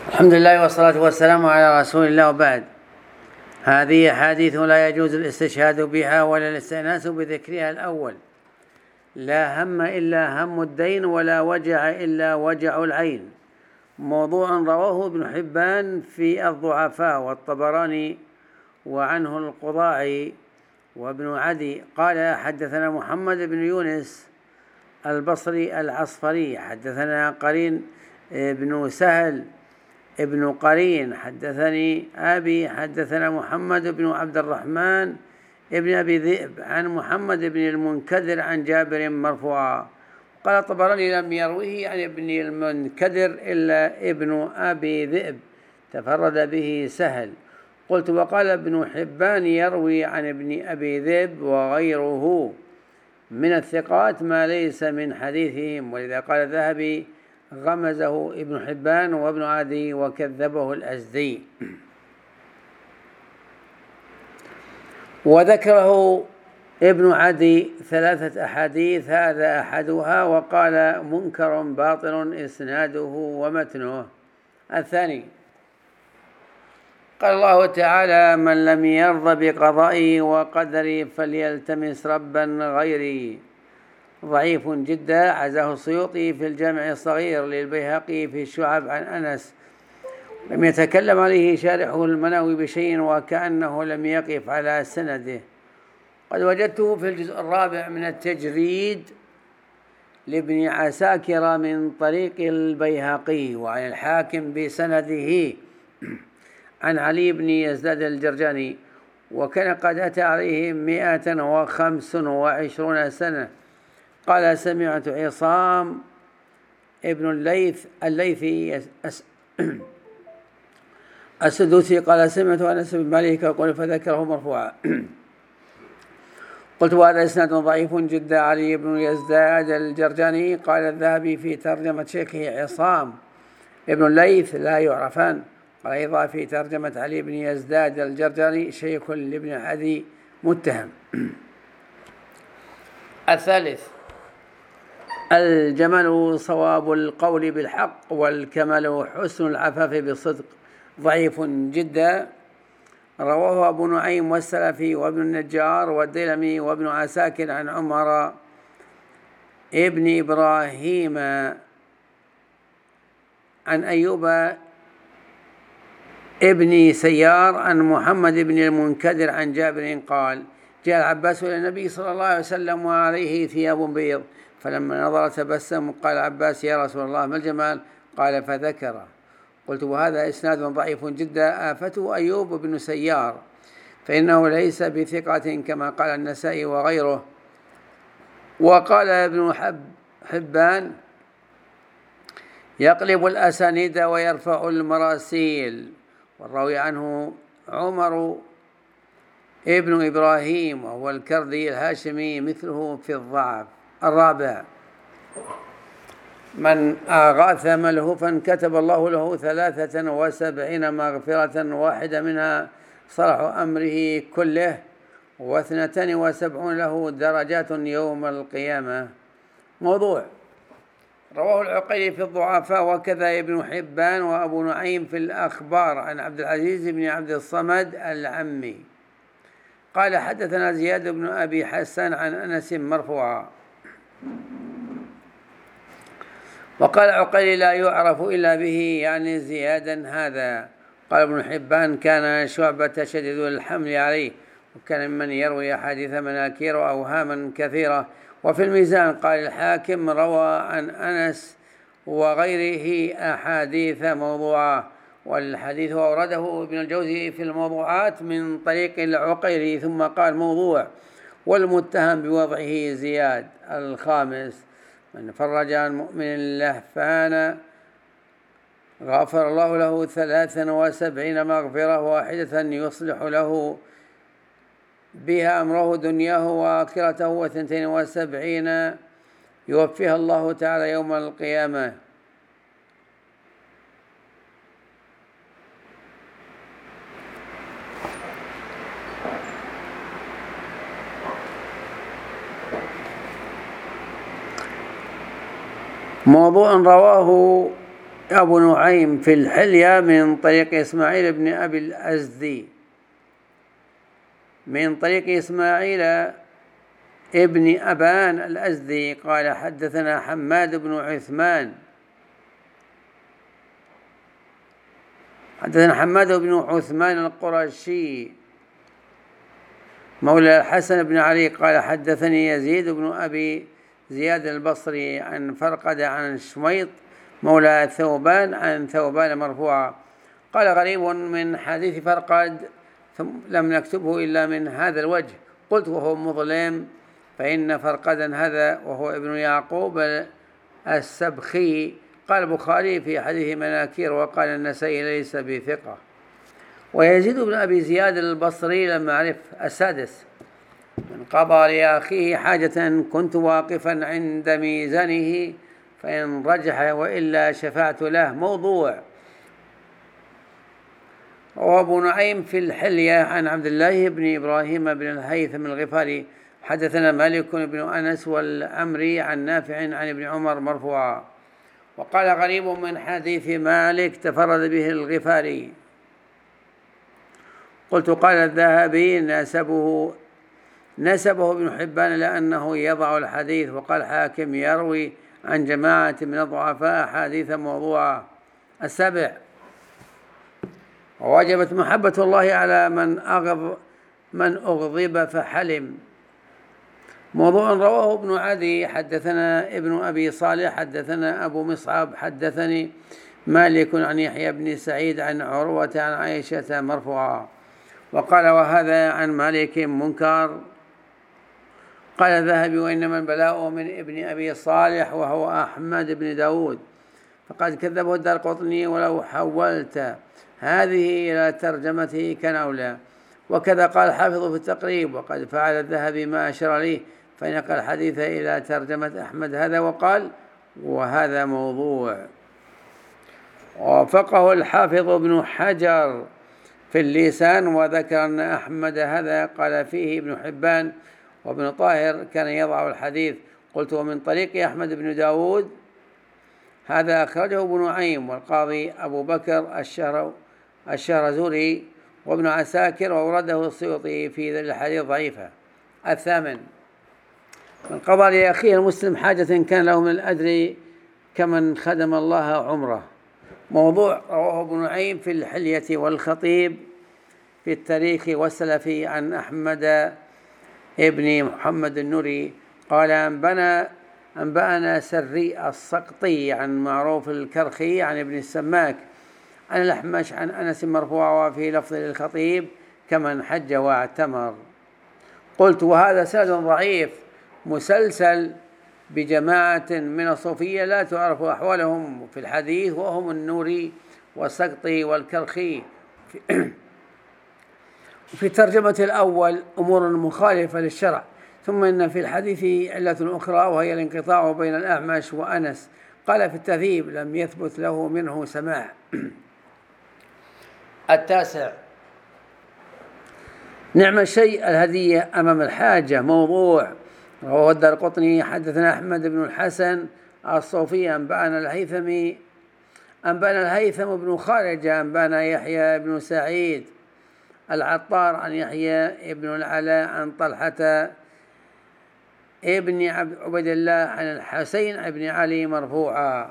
الحمد لله والصلاة والسلام على رسول الله، وبعد. هذه حديث لا يجوز الاستشهاد بها ولا الاستئناس بذكرها الأول. لا هم إلا هم الدين، ولا وجع إلا وجع العين. موضوع رواه ابن حبان في الضعفاء والطبراني، وعنه القضاعي وابن عدي قال: حدثنا محمد بن يونس البصري العصفري، حدثنا قرين بن سهل ابن قرين، حدثني أبي، حدثنا محمد بن عبد الرحمن ابن أبي ذئب عن محمد بن المنكدر عن جابر مرفوعا. قال الطبراني: لم يروه عن ابن المنكدر إلا ابن أبي ذئب، تفرد به سهل. قلت: وقال ابن حبان: يروي عن ابن أبي ذئب وغيره من الثقات ما ليس من حديثهم. ولذا قال الذهبي: غمزه ابن حبان وابن عدي وكذبه الأزدي. وذكره ابن عدي 3 أحاديث، هذا أحدها، وقال: منكر باطل إسناده ومتنه. الثاني: قال الله تعالى: من لم يرض بقضائي وقدري فليلتمس ربا غيري. ضعيف جدا، عزاه السيوطي في الجامع الصغير للبيهقي في الشعب عن أنس. لم يتكلم عليه شارحه المناوي بشيء، وكأنه لم يقف على سنده. قد وجدته في الجزء الرابع من التجريد لابن عساكر من طريق البيهقي، وعن الحاكم بسنده عن علي بن يزداد الجرجاني، وكان قد أتى عليه 125 سنة. قال: سمعت عصام ابن الليثي السدوسي قال: سمعت أنس بن مالك يقول، فذكره مرفوعا. قلت: وهذا إسناد ضعيف جدا. علي بن يزداد الجرجاني قال الذهبي في ترجمة شيخه: عصام ابن الليث لا يعرفان. قال أيضا في ترجمة علي بن يزداد الجرجاني: شيخ لابن عدي متهم. الثالث: الجمل صواب القول بالحق، والكمل حسن العفاف بالصدق. ضعيف جدا. رواه أبو نعيم والسلفي وابن النجار والديلمي وابن عساكر عن عمر ابن إبراهيم عن أيوب ابن سيار عن محمد بن المنكدر عن جابر قال: جاء العباس إلى النبي صلى الله عليه وسلم وعليه ثياب بيض، فلما نظر تبسم. قال العباس: يا رسول الله، ما الجمال؟ قال: فذكره. قلت: وهذا إسناد ضعيف جدا، آفته أيوب بن سيار، فإنه ليس بثقة كما قال النسائي وغيره. وقال ابن حبان: يقلب الأسانيد ويرفع المراسيل. والراوي عنه عمر ابن إبراهيم، وهو الكردي الهاشمي، مثله في الضعف. الرابع: من أغاث ملهوفا كتب الله له 73 مغفرة، واحدة منها صلاح أمره كله، و72 له درجات يوم القيامة. موضوع: رواه العقيلي في الضعفاء، وكذا ابن حبان وأبو نعيم في الأخبار عن عبد العزيز بن عبد الصمد العمي قال: حدثنا زياد بن أبي حسن عن أنس مرفوعا. وقال عقيلي: لا يعرف إلا به، يعني زيادا هذا. قال ابن حبان: كان شعبة شديد الحمل عليه، وكان ممن يروي أحاديث مناكير وأوهاما كثيرة. وفي الميزان قال الحاكم: روى عن أنس وغيره أحاديث موضوعة. والحديث أورده ابن الجوزي في الموضوعات من طريق العقيلي، ثم قال: موضوع. والمتهم بوضعه زياد. الخامس: من فرج عن مؤمن لهفان غفر الله له 73 مغفرة، واحدة يصلح له بها أمره دنياه وآخرته، و72 يوفيها الله تعالى يوم القيامة. موضوع رواه أبو نعيم في الحلية من طريق إسماعيل بن أبي الأزدي من طريق إسماعيل ابن أبان الأزدي قال حدثنا حماد بن عثمان القرشي مولى الحسن بن علي قال حدثني يزيد بن أبي زياد البصري عن فرقد عن شميط مولى ثوبان عن ثوبان مرفوعا قال غريب من حديث فرقد ثم لم نكتبه إلا من هذا الوجه قلت وهو مظلم فإن فرقدا هذا وهو ابن يعقوب السبخي قال البخاري في حديث مناكير وقال النسائي ليس بثقة. ويزيد بن أبي زياد البصري لما عرف السادس من قضى لأخيه حاجة كنت واقفا عند ميزانه فإن رجح وإلا شفعت له موضوع. وأبو نعيم في الحلية عن عبد الله بن إبراهيم بن الهيثم الغفاري حدثنا مالك بن أنس والعمري عن نافع عن ابن عمر مرفوعا وقال غريب من حديث مالك تفرد به الغفاري. قلت قال الذهبي نسبه ابن حبان لأنه يضع الحديث وقال حاكم يروي عن جماعة من الضعفاء حديث موضوعا. السابع ووجبت محبة الله على من أغضب فحلم. موضوع رواه ابن عدي حدثنا ابن أبي صالح حدثنا أبو مصعب حدثني مالك عن يحيى بن سعيد عن عروة عن عائشة مرفوعا وقال وهذا عن مالك منكر. قال الذهبي وإنما البلاء من ابن أبي صالح وهو أحمد بن داود فقد كذبه الدارقطني ولو حولت هذه إلى ترجمته كان أولى. وكذا قال حافظ في التقريب وقد فعل الذهبي ما أشار ليه فنقل الحديث إلى ترجمة أحمد هذا وقال وهذا موضوع. ووافقه الحافظ ابن حجر في اللسان وذكر أن أحمد هذا قال فيه ابن حبان وابن طاهر كان يضع الحديث. قلت ومن طريق أحمد بن داود هذا أخرجه ابن نعيم والقاضي أبو بكر الشهرزوري وابن عساكر وورده السيوطي في الحديث ضعيفة. الثامن من قضى لأخيه المسلم حاجة كان له من الأجر كمن خدم الله عمره. موضوع رواه ابن نعيم في الحلية والخطيب في التاريخ والسلفي عن أحمد ابن محمد النوري قال أنبأنا سري السقطي عن معروف الكرخي عن ابن السماك عن الأحمش عن أنس مرفوعا وفي لفظ للخطيب كمن حج واعتمر. قلت وهذا سند ضعيف مسلسل بجماعة من الصوفية لا تعرف أحوالهم في الحديث وهم النوري والسقطي والكرخي. في ترجمة الأول أمور مخالفة للشرع. ثم إن في الحديث علة أخرى وهي الانقطاع بين الأعمش وأنس. قال في التهذيب لم يثبت له منه سماع. التاسع نعم الشيء الهدية أمام الحاجة. موضوع رواه الدارقطني حدثنا أحمد بن الحسن الصوفي أنبأنا الهيثم بن خارجة أنبأنا يحيى بن سعيد العطار عن يحيى بن العلاء عن طلحة ابن عبد الله عن الحسين بن علي مرفوعا.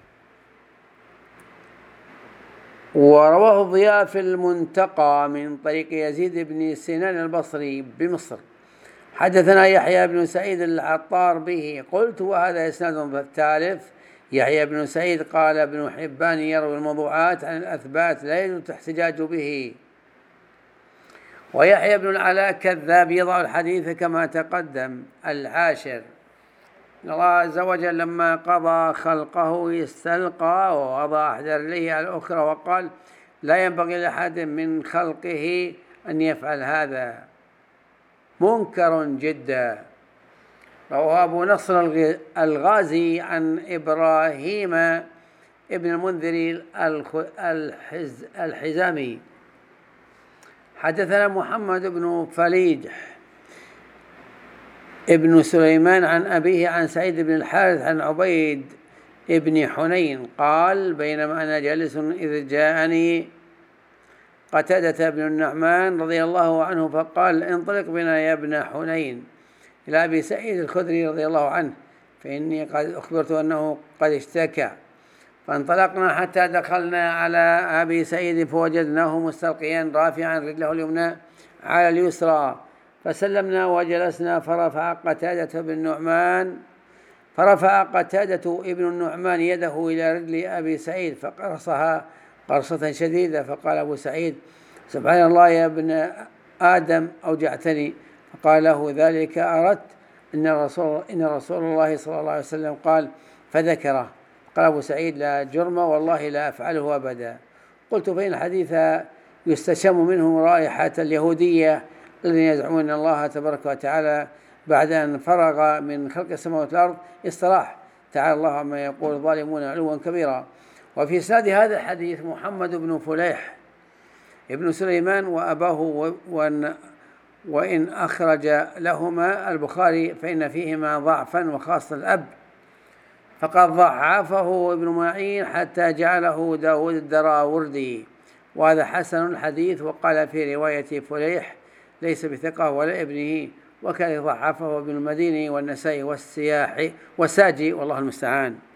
ورواه الضياء في المنتقى من طريق يزيد بن سنان البصري بمصر حدثنا يحيى بن سعيد العطار به. قلت وهذا إسناد الثالث. يحيى بن سعيد قال ابن حبان يروي الموضوعات عن الأثبات لا يجوز الاحتجاج به. ويحيى بن العلاء كذاب يضع الحديث كما تقدم. العاشر الله عز وجل لما قضى خلقه استلقى ووضع أحد رجليه على الأخرى وقال لا ينبغي لأحد من خلقه أن يفعل هذا منكر جدا. رواه أبو نصر الغازي عن إبراهيم ابن المنذر الحزامي حدثنا محمد بن فليج ابن سليمان عن أبيه عن سعيد بن الحارث عن عبيد ابن حنين قال: بينما أنا جالس إذ جاءني قتادة بن النعمان رضي الله عنه فقال: انطلق بنا يا ابن حنين إلى أبي سعيد الخدري رضي الله عنه، فإني قد أخبرت أنه قد اشتكى. فانطلقنا حتى دخلنا على أبي سعيد فوجدناه مستلقيا رافعا رجله اليمنى على اليسرى، فسلمنا وجلسنا. فرفع قتادة ابن النعمان يده إلى رجل أبي سعيد فقرصها قرصة شديدة، فقال أبو سعيد: سبحان الله يا ابن آدم أوجعتني. فقال له: ذلك أردت، إن رسول الله صلى الله عليه وسلم قال، فذكره. قال أبو سعيد: لا جرم والله لا أفعله أبدا. قلت: فإن الحديث يستشم منه رائحة اليهودية الذين يزعمون أن الله تبارك وتعالى بعد أن فرغ من خلق السماوات والأرض استراح، تعالى الله عما يقول الظالمون علوا كبيرا. وفي إسناد هذا الحديث محمد بن فليح ابن سليمان وأباه، وإن أخرج لهما البخاري فإن فيهما ضعفا وخاصة الأب، فقد ضعفه ابن معين حتى جعله داود الدراوردي، وهذا حسن الحديث. وقال في رواية فليح: ليس بثقة ولا ابنه، وكان ضعفه ابن المديني والنسائي والساجي، والله المستعان.